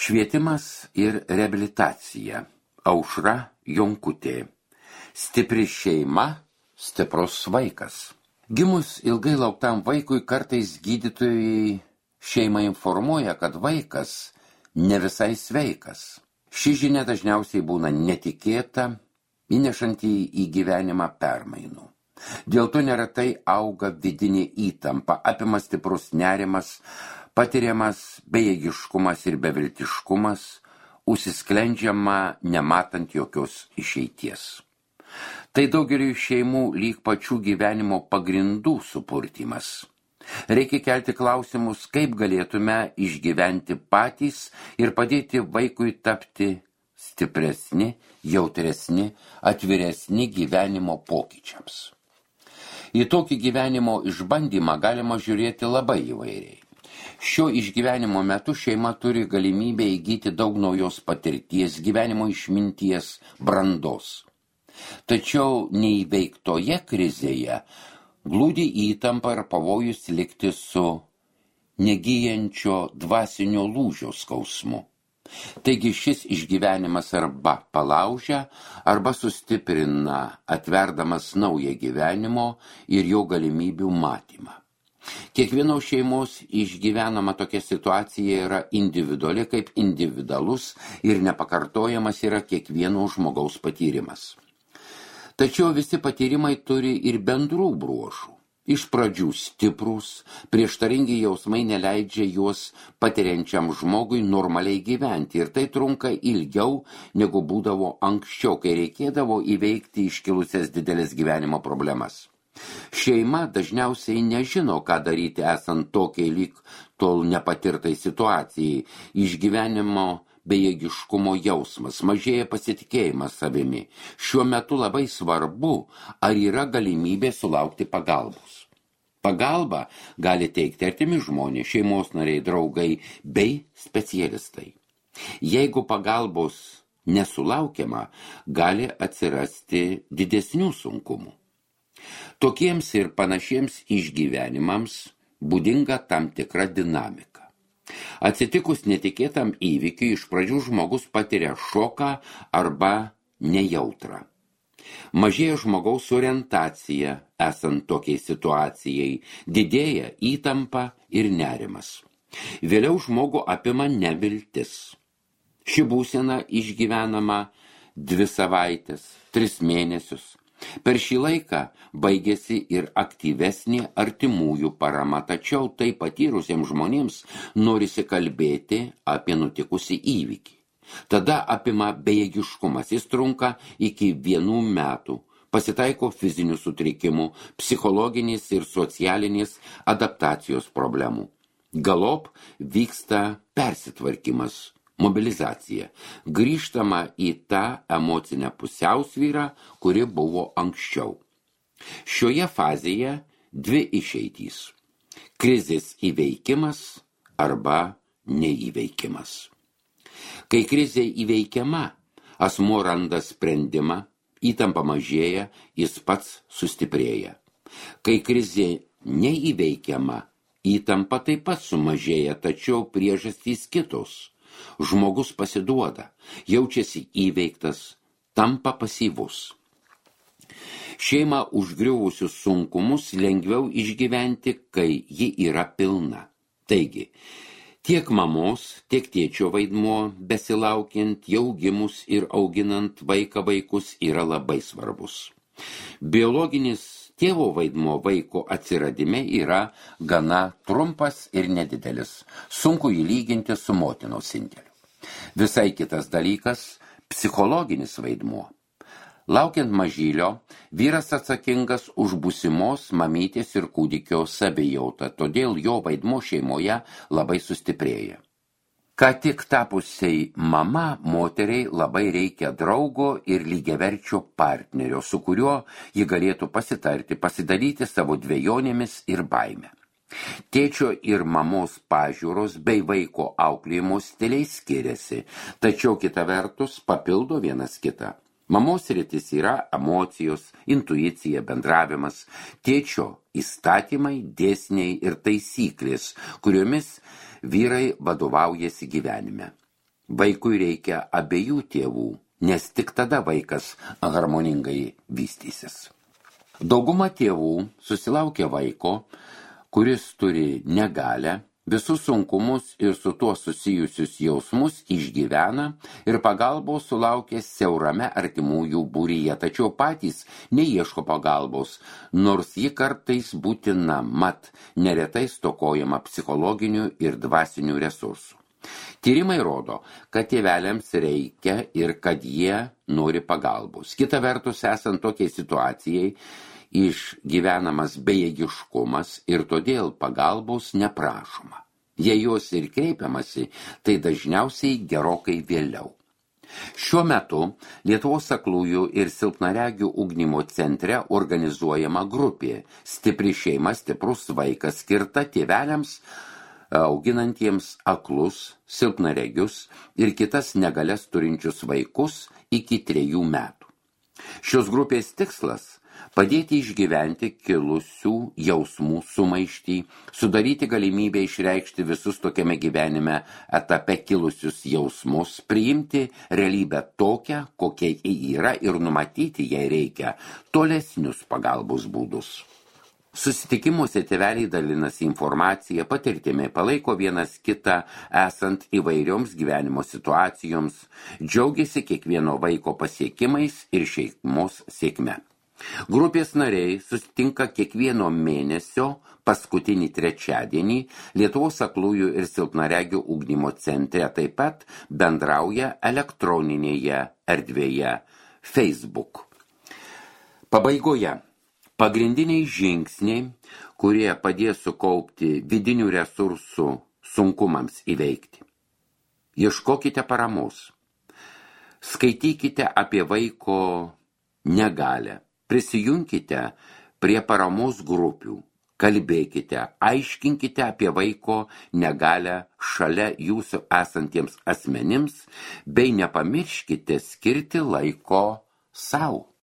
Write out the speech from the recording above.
Švietimas ir reabilitacija. Aušra Jonkutė. Stipri šeima, stiprus vaikas. Gimus ilgai lauktam vaikui kartais gydytojai šeimą informuoja, kad vaikas ne visai sveikas. Ši žinia dažniausiai būna netikėta, įnešanti į gyvenimą permainų. Dėl to neretai auga vidinė įtampa, apima stiprus nerimas, patiriamas bejėgiškumas ir beviltiškumas, užsisklendžiama nematant jokios išeities. Tai daugeliui šeimų lyg pačių gyvenimo pagrindų supurtymas. Reikia kelti klausimus, kaip galėtume išgyventi patys ir padėti vaikui tapti stipresni, jautresni, atviresni gyvenimo pokyčiams. Į tokį gyvenimo išbandymą galima žiūrėti labai įvairiai. Šio išgyvenimo metu šeima turi galimybę įgyti daug naujos patirties, gyvenimo išminties, brandos. Tačiau neįveiktoje krizėje glūdi įtampa ir pavojus likti su negyjančio dvasinio lūžio skausmu. Taigi šis išgyvenimas arba palaužia, arba sustiprina, atverdamas naują gyvenimo ir jo galimybių matymą. Kiekvienos šeimos išgyvenama tokia situacija yra individuali, kaip individualus ir nepakartojamas yra kiekvieno žmogaus patyrimas. Tačiau visi patyrimai turi ir bendrų bruožų. Iš pradžių stiprūs, prieštaringi jausmai neleidžia juos patiriančiam žmogui normaliai gyventi ir tai trunka ilgiau, negu būdavo anksčiau, kai reikėdavo įveikti iškilusias didelės gyvenimo problemas. Šeima dažniausiai nežino, ką daryti esant tokiai lyg tol nepatirtai situacijai. Išgyvenimo bejėgiškumo jausmas, mažėja pasitikėjimas savimi. Šiuo metu labai svarbu, ar yra galimybė sulaukti pagalbos. Pagalbą gali teikti artimi žmonės, šeimos nariai, draugai bei specialistai. Jeigu pagalbos nesulaukiama, gali atsirasti didesnių sunkumų. Tokiems ir panašiems išgyvenimams būdinga tam tikra dinamika. Atsitikus netikėtam įvykiui, iš pradžių žmogus patiria šoką arba nejautrą. Mažėja žmogaus orientacija esant tokiai situacijai, didėja įtampa ir nerimas. Vėliau žmogų apima neviltis. Ši būsena išgyvenama 2 savaites, 3 mėnesius. Per šį laiką baigėsi ir aktyvesnė artimųjų parama, tačiau tai patyrusiems žmonėms norisi kalbėti apie nutikusį įvykį. Tada apima bejėgiškumas, jis trunka iki 1 metų, pasitaiko fizinių sutrikimų, psichologinės ir socialinės adaptacijos problemų. Galop vyksta persitvarkymas, mobilizacija, grįžtama į tą emocinę pusiausvyrą, kuri buvo anksčiau. Šioje fazėje 2 išeitys – krizės įveikimas arba neįveikimas. Kai krizė įveikiama, asmuo randa sprendimą, įtampa mažėja, jis pats sustiprėja. Kai krizė neįveikiama, įtampa taip pat sumažėja, tačiau priežastys kitos. Žmogus pasiduoda, jaučiasi įveiktas, tampa pasyvus. Šeimą užgriuvusius sunkumus lengviau išgyventi, kai ji yra pilna. Taigi, tiek mamos, tiek tėčio vaidmuo, besilaukiant, jau gimus ir auginant vaikus yra labai svarbus. Biologinis tėvo vaidmuo vaiko atsiradime yra gana trumpas ir nedidelis, sunku jį lyginti su motinos indėliu. Visai kitas dalykas – psichologinis vaidmuo. Laukiant mažylio, vyras atsakingas už būsimos mamytės ir kūdikio savijautą, todėl jo vaidmuo šeimoje labai sustiprėja. Ką tik tapusiai mama, moteriai labai reikia draugo ir lygiaverčio partnerio, su kuriuo ji galėtų pasitarti, pasidalyti savo dvejonėmis ir baime. Tėčio ir mamos pažiūros bei vaiko auklėjimo stiliai skiriasi, tačiau kita vertus papildo vienas kitą. Mamos sritis yra emocijos, intuicija, bendravimas, tėčio įstatymai, dėsniai ir taisyklės, kuriomis vyrai vadovaujasi gyvenime. Vaikui reikia abiejų tėvų, nes tik tada vaikas harmoningai vystysis. Dauguma tėvų susilaukia vaiko, kuris turi negalią, visus sunkumus ir su tuo susijusius jausmus išgyvena ir pagalbos sulaukia siaurame artimųjų būryje, tačiau patys neieško pagalbos, nors ji kartais būtina, mat neretai stokojama psichologinių ir dvasinių resursų. Tyrimai rodo, kad tėveliams reikia ir kad jie nori pagalbos. Kita vertus, esant tokiai situacijai, išgyvenamas bejėgiškumas ir todėl pagalbos neprašoma. Jei jos ir kreipiamasi, tai dažniausiai gerokai vėliau. Šiuo metu Lietuvos aklųjų ir silpnaregių ugdymo centre organizuojama grupė Stipri šeima, stiprus vaikas, skirta tėveliams auginantiems aklus, silpnaregius ir kitas negalias turinčius vaikus iki 3 metų. Šios grupės tikslas – padėti išgyventi kilusių jausmų sumaištį, sudaryti galimybę išreikšti visus tokiame gyvenime etape kilusius jausmus, priimti realybę tokią, kokia ji yra ir numatyti, jei reikia, tolesnius pagalbos būdus. Susitikimuose tėveliai dalinasi informaciją, patirtimi, palaiko vienas kitą esant įvairioms gyvenimo situacijoms, džiaugiasi kiekvieno vaiko pasiekimais ir šeimos sėkme. Grupės nariai susitinka kiekvieno mėnesio paskutinį trečiadienį Lietuvos aklųjų ir silpnaregių ugdymo centre, taip pat bendrauja elektroninėje erdvėje Facebook. Pabaigoje pagrindiniai žingsniai, kurie padės sukaupti vidinių resursų sunkumams įveikti. Ieškokite paramos. Skaitykite apie vaiko negalią. Prisijunkite prie paramos grupių, kalbėkite, aiškinkite apie vaiko negalią šalia jūsų esantiems asmenims, bei nepamirškite skirti laiko sau.